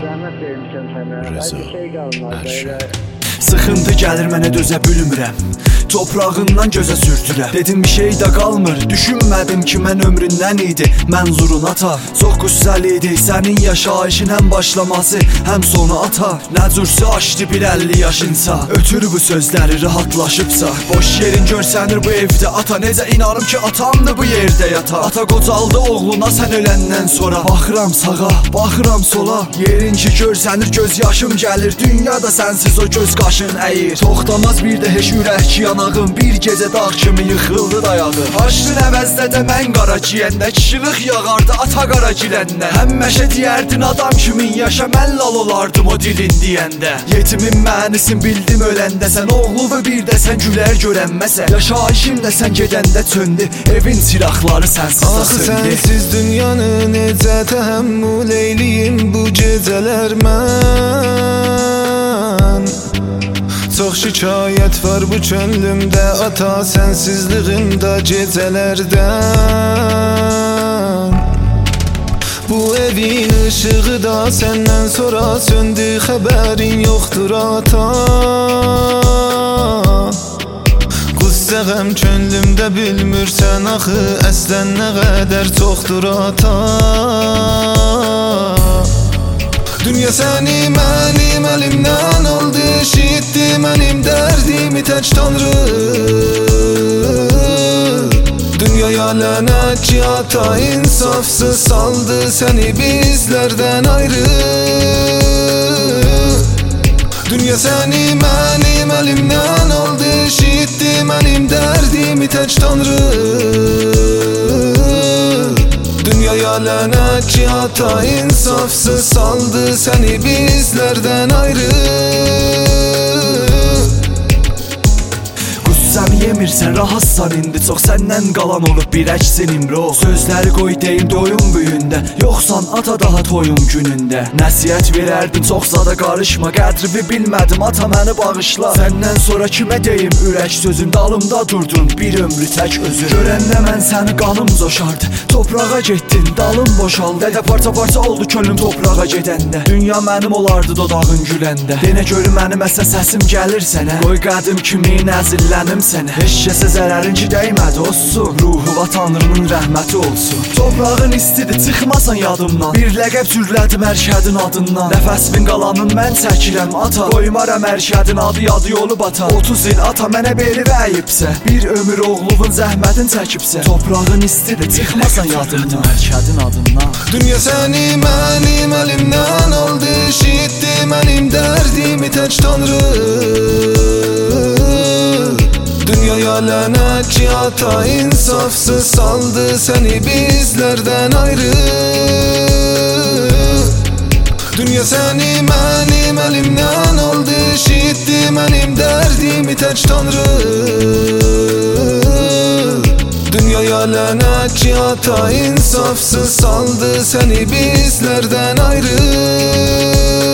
Zəhmət vermişəm sənə. Bəlkə şey qalmaz elə. Sıxıntı gəlir mənə dözə bilmirəm. Toprağından gözə sürtürəm. Dedim bir şey də qalmır. Düşünmədim ki mən ömründən idi mənzurun ata. Çox qüssəl idi sənin yaşayışın, həm başlaması həm sonu ata. Nə cürsə açdı bir 50 yaşınsa, ötür bu sözləri rahatlaşıbsa. Boş yerin görsənir bu evdə ata. Necə inanım ki atamdı bu yerdə yata. Ata qocaldı oğluna sən öləndən sonra. Baxıram sağa, baxıram sola. Yerin ki görsənir göz yaşım gəlir. Dünyada sənsiz o göz qaşın əyir. Toxtamaz bir də heç ürək yanağım. Bir gecə dağ kimi yıxıldı dayağı. Açdın əvəzdə də mən qara giyəndə. Kişilik yağardı ata qara giləndə. Həmməşə deyərdin adam kimin yaşa, mən lal olardım o dilin deyəndə. Yetimin mənisin bildim öləndə. Sən oğlu bir də sən gülər görənməsə. Yaşayışım da sən gedəndə çöndü. Evin çıraqları sənsiz də söndü. Sənsiz dünyanı necə təhəmmül eyliyim bu gecələr mən. Çox şikayət var bu könlümdə ata, sənsizliğimdə gecələrdən. Bu evin ışığı da səndən sonra söndü, xəbərin yoxdur ata. Qüssə qəm könlümdə bilmirsən axı, əslən nə qədər çoxdur ata. Dünya səni mənim əlimdən aldı, eşitdi mənim dərdimi tək tanrı. Dünyaya lənət ki ata, insafsız saldı səni bizlərdən ayrı. Dünya səni mənim əlimdən aldı, eşitdi mənim dərdimi tək tanrı. Dünyaya lənət ki ata, insafsız saldı səni bizlərdən ayrı. Qüssəmi yemirsən, rahatsan indi. Çox səndən qalan olub bir əksin imro. Sözləri qoy deyim doyum büyündə. Yoxsan ata daha toyum günündə. Nəsiyyət verərdim çoxsa da qarışma. Qədrimi bilmədim ata məni bağışla. Səndən sonra kimə deyim ürək sözün. Dalımda durdun bir ömrü tək özün. Görəndə mən səni qanım coşardı. Toprağa getdin dalım boşaldı. Dədə parça parça oldu könlüm toprağa gedəndə. Dünya mənim olardı dodağın güləndə. Denə görüm mənim əsə səsim gəlir sənə. Qoy qədim kimi nəzillənim sənə. Heç kəsə zərərin ki dəymədi olsun. Ruhu va tanrının rəhməti olsun. Toprağın istidir çıxmasan yadımdan. Bir ləqəb sürlədim ərşədin adından. Nəfəsimin qalanın mən çəkirəm ata. Qoymaram ərşədin adı yadı yolu bata. 30 il ata mənə beli və əyibsə, bir ömür oğluvun zəhmətin çəkibsə. Toprağın istidir çıxmasan yadımdan, ərşədin adından. Dünya səni mənim əlimdən aldı, eşitdi mənim dərdimi tək tanrı. Dünyaya lənət ki ata, insafsız saldı səni bizlərdən ayrı. Dünya səni mənim əlimdən aldı, eşitdi mənim dərdimi tək tanrı. Dünyaya lənət ki ata, insafsız saldı səni bizlərdən ayrı.